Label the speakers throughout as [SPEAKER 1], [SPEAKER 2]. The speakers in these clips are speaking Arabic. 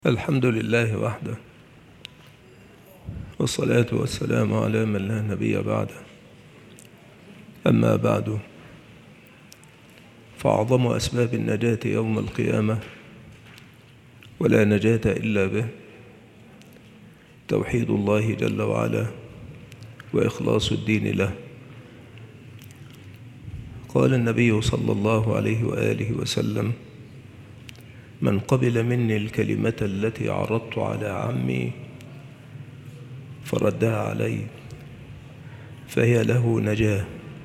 [SPEAKER 1] الحمد لله وحده، والصلاة والسلام على من لا نبي بعده. أما بعد، فأعظم أسباب النجاة يوم القيامة ولا نجاة إلا به توحيد الله جل وعلا وإخلاص الدين له. قال النبي صلى الله عليه وآله وسلم: من قبل مني الكلمة التي عرضت على عمي فردها علي فهي له نجاة.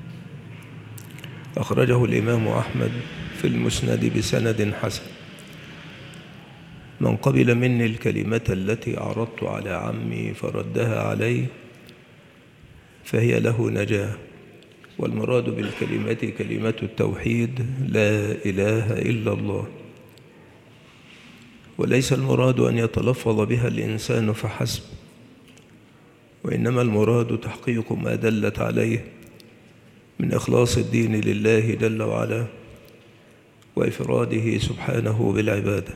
[SPEAKER 1] أخرجه الإمام أحمد في المسند بسند حسن. من قبل مني الكلمة التي عرضت على عمي فردها علي فهي له نجاة. والمراد بالكلمة كلمة التوحيد: لا إله إلا الله. وليس المراد أن يتلفظ بها الإنسان فحسب، وإنما المراد تحقيق ما دلت عليه من إخلاص الدين لله جل وعلا وإفراده سبحانه بالعبادة.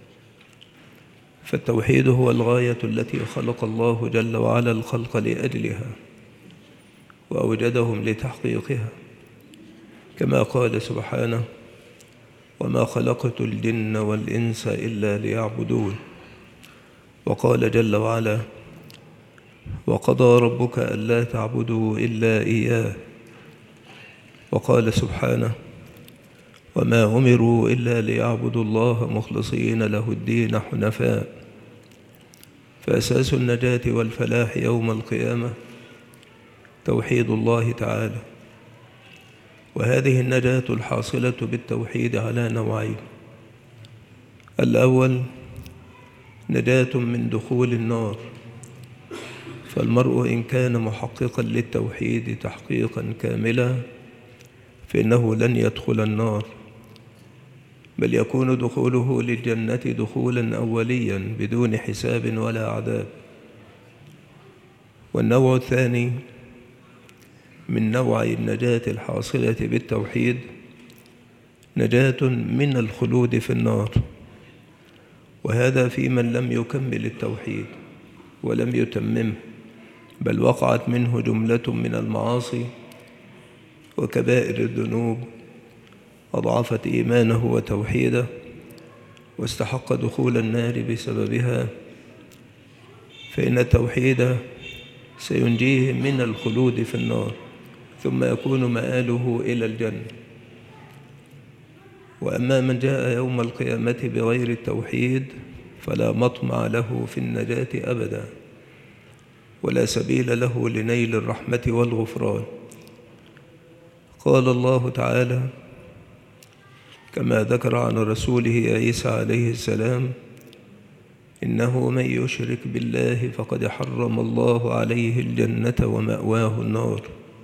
[SPEAKER 1] فالتوحيد هو الغاية التي خلق الله جل وعلا الخلق لأجلها وأوجدهم لتحقيقها، كما قال سبحانه: وما خلقت الجن والإنس إلا ليعبدون. وقال جل وعلا: وقضى ربك ألا تعبدوا إلا إياه. وقال سبحانه: وما أمروا إلا ليعبدوا الله مخلصين له الدين حنفاء. فأساس النجاة والفلاح يوم القيامة توحيد الله تعالى. وهذه النجاة الحاصلة بالتوحيد على نوعين: الأول نجاة من دخول النار، فالمرء إن كان محققا للتوحيد تحقيقا كاملا فإنه لن يدخل النار، بل يكون دخوله للجنة دخولا أوليا بدون حساب ولا عذاب. والنوع الثاني من نوعي النجاة الحاصلة بالتوحيد نجاة من الخلود في النار، وهذا في من لم يكمل التوحيد ولم يتممه، بل وقعت منه جملة من المعاصي وكبائر الذنوب أضعفت إيمانه وتوحيده واستحق دخول النار بسببها. فإن التوحيد سينجيه من الخلود في النار، ثم يكون مآله إلى الجنة. وأما من جاء يوم القيامة بغير التوحيد فلا مطمع له في النجاة أبدا، ولا سبيل له لنيل الرحمة والغفران. قال الله تعالى كما ذكر عن رسوله عيسى عليه السلام: إنه من يشرك بالله فقد حرم الله عليه الجنة ومأواه النار.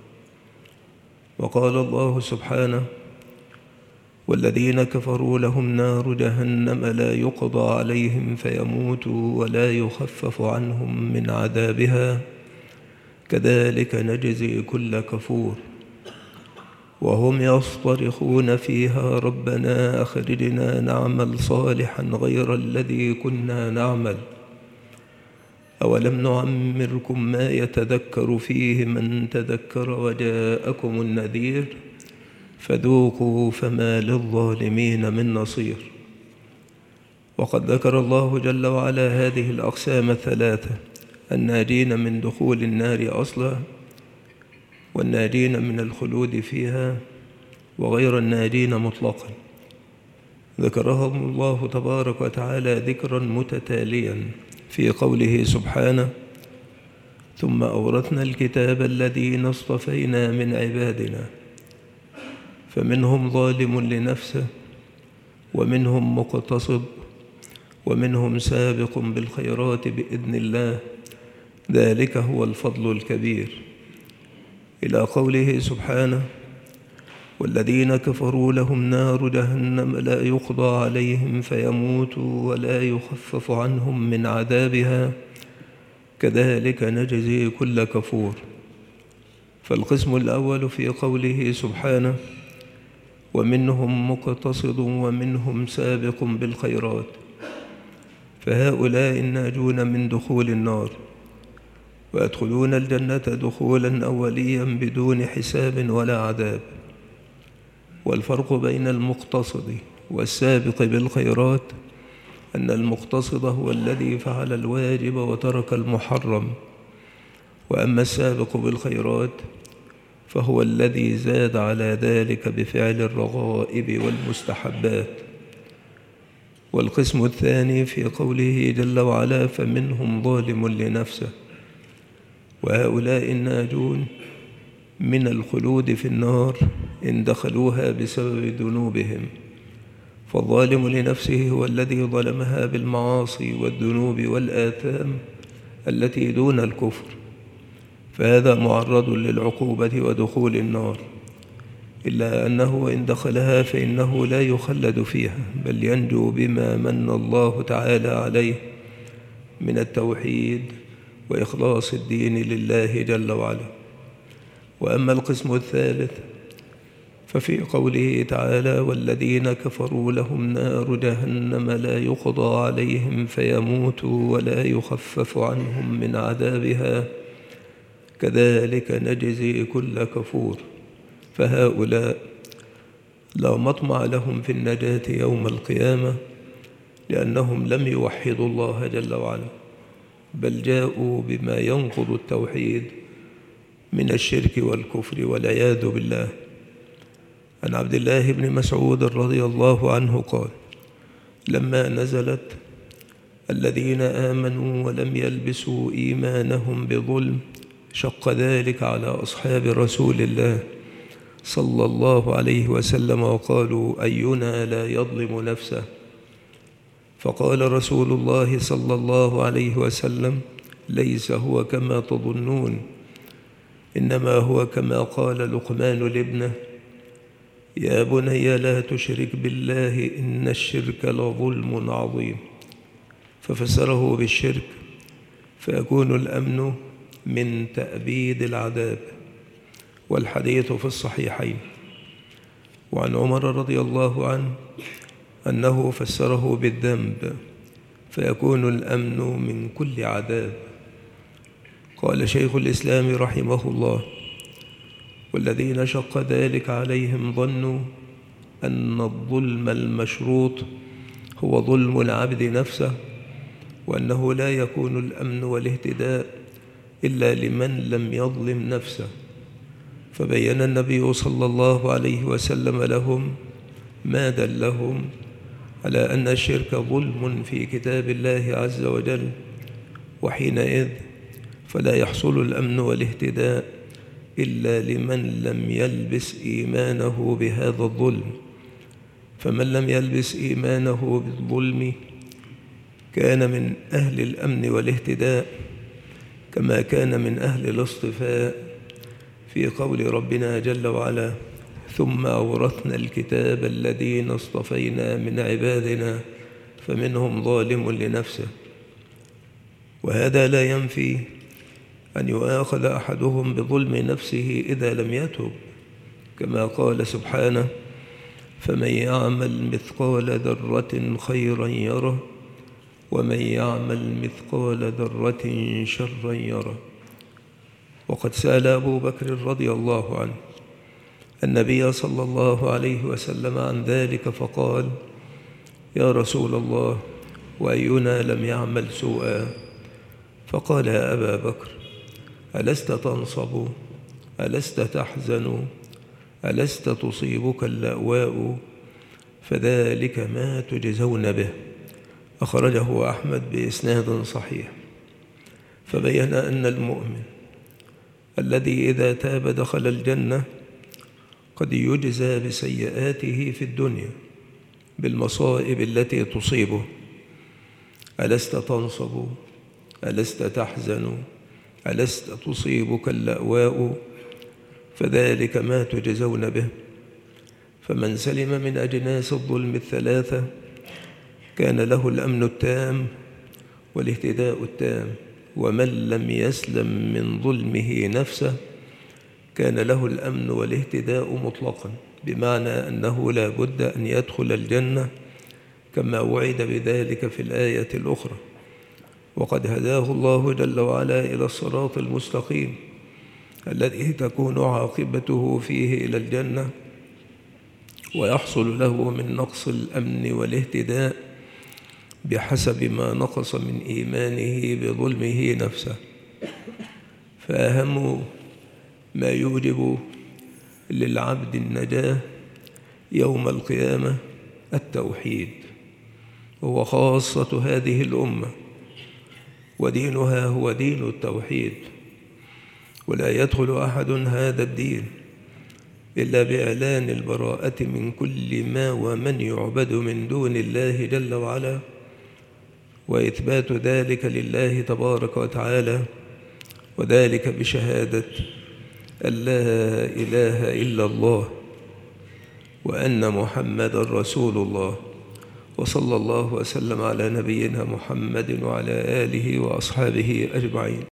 [SPEAKER 1] وقال الله سبحانه: والذين كفروا لهم نار جهنم لا يقضى عليهم فيموتوا ولا يخفف عنهم من عذابها كذلك نجزي كل كفور. وهم يصطرخون فيها ربنا أخرجنا نعمل صالحا غير الذي كنا نعمل أولم نعمركم ما يتذكر فيه من تذكر وجاءكم النذير فذوقوا فما للظالمين من نصير. وقد ذكر الله جل وعلا هذه الأقسام الثلاثة: الناجين من دخول النار أصلا، والناجين من الخلود فيها، وغير الناجين مطلقا. ذكرهم الله تبارك وتعالى ذكرا متتاليا في قوله سبحانه: ثم أورثنا الكتاب الذين اصطفينا من عبادنا فمنهم ظالم لنفسه ومنهم مقتصد ومنهم سابق بالخيرات بإذن الله ذلك هو الفضل الكبير، إلى قوله سبحانه: والذين كفروا لهم نار جهنم لا يقضى عليهم فيموتوا ولا يخفف عنهم من عذابها كذلك نجزي كل كفور. فالقسم الأول في قوله سبحانه: ومنهم مقتصد ومنهم سابق بالخيرات، فهؤلاء الناجون من دخول النار ويدخلون الجنة دخولا أوليا بدون حساب ولا عذاب. والفرق بين المقتصد والسابق بالخيرات أن المقتصد هو الذي فعل الواجب وترك المحرم، وأما السابق بالخيرات فهو الذي زاد على ذلك بفعل الرغائب والمستحبات. والقسم الثاني في قوله جل وعلا: فمنهم ظالم لنفسه. وهؤلاء الناجون من الخلود في النار إن دخلوها بسبب ذنوبهم، فالظالم لنفسه هو الذي ظلمها بالمعاصي والذنوب والآثام التي دون الكفر، فهذا معرض للعقوبة ودخول النار، إلا أنه إن دخلها فإنه لا يخلد فيها، بل ينجو بما من الله تعالى عليه من التوحيد وإخلاص الدين لله جل وعلا. وأما القسم الثالث ففي قوله تعالى: والذين كفروا لهم نار جهنم لا يقضى عليهم فيموتوا ولا يخفف عنهم من عذابها كذلك نجزي كل كفور. فهؤلاء لا مطمع لهم في النجاة يوم القيامة، لأنهم لم يوحدوا الله جل وعلا، بل جاءوا بما ينقض التوحيد من الشرك والكفر والعياذ بالله. عن عبد الله بن مسعود رضي الله عنه قال: لما نزلت الذين آمنوا ولم يلبسوا إيمانهم بظلم شق ذلك على أصحاب رسول الله صلى الله عليه وسلم، وقالوا: أينا لا يظلم نفسه؟ فقال رسول الله صلى الله عليه وسلم: ليس هو كما تظنون، إنما هو كما قال لقمان لابنه: يا بني لا تشرك بالله إن الشرك لظلم عظيم. ففسره بالشرك، فيكون الأمن من تأبيد العذاب. والحديث في الصحيحين. وعن عمر رضي الله عنه أنه فسره بالذنب، فيكون الأمن من كل عذاب. قال شيخ الإسلام رحمه الله: والذين شق ذلك عليهم ظنوا أن الظلم المشروط هو ظلم العبد نفسه، وأنه لا يكون الأمن والاهتداء إلا لمن لم يظلم نفسه. فبين النبي صلى الله عليه وسلم لهم ما دلهم على أن الشرك ظلم في كتاب الله عز وجل، وحينئذ فلا يحصل الأمن والاهتداء إلا لمن لم يلبس إيمانه بهذا الظلم. فمن لم يلبس إيمانه بالظلم كان من أهل الأمن والاهتداء، كما كان من أهل الاصطفاء في قول ربنا جل وعلا: ثم أورثنا الكتاب الذين اصطفينا من عبادنا فمنهم ظالم لنفسه. وهذا لا ينفي أن يؤاخذ أحدهم بظلم نفسه إذا لم يتب، كما قال سبحانه: فمن يعمل مثقال ذرة خيرا يره ومن يعمل مثقال ذرة شرا يره. وقد سأل أبو بكر رضي الله عنه النبي صلى الله عليه وسلم عن ذلك فقال: يا رسول الله، وأينا لم يعمل سوءا؟ فقال: يا أبا بكر، ألست تنصب؟ ألست تحزن؟ ألست تصيبك اللأواء؟ فذلك ما تجزون به. أخرجه أحمد بإسناد صحيح. فبين أن المؤمن الذي إذا تاب دخل الجنة قد يجزى بسيئاته في الدنيا بالمصائب التي تصيبه. ألست تنصب؟ ألست تحزن؟ ألست تصيبك اللأواء؟ فذلك ما تجزون به. فمن سلم من أجناس الظلم الثلاثة كان له الأمن التام والاهتداء التام، ومن لم يسلم من ظلمه نفسه كان له الأمن والاهتداء مطلقا، بمعنى أنه لا بد أن يدخل الجنة كما وعد بذلك في الآية الأخرى. وقد هداه الله جل وعلا إلى الصراط المستقيم الذي تكون عاقبته فيه إلى الجنة، ويحصل له من نقص الأمن والاهتداء بحسب ما نقص من إيمانه بظلمه نفسه. فأهم ما يوجب للعبد النجاة يوم القيامة التوحيد، وهو خاصة هذه الأمة، ودينها هو دين التوحيد، ولا يدخل أحد هذا الدين إلا بإعلان البراءة من كل ما ومن يعبد من دون الله جل وعلا، وإثبات ذلك لله تبارك وتعالى، وذلك بشهادة أن لا إله إلا الله وأن محمد رسول الله. وصلى الله وسلم على نبينا محمد وعلى آله وأصحابه أجمعين.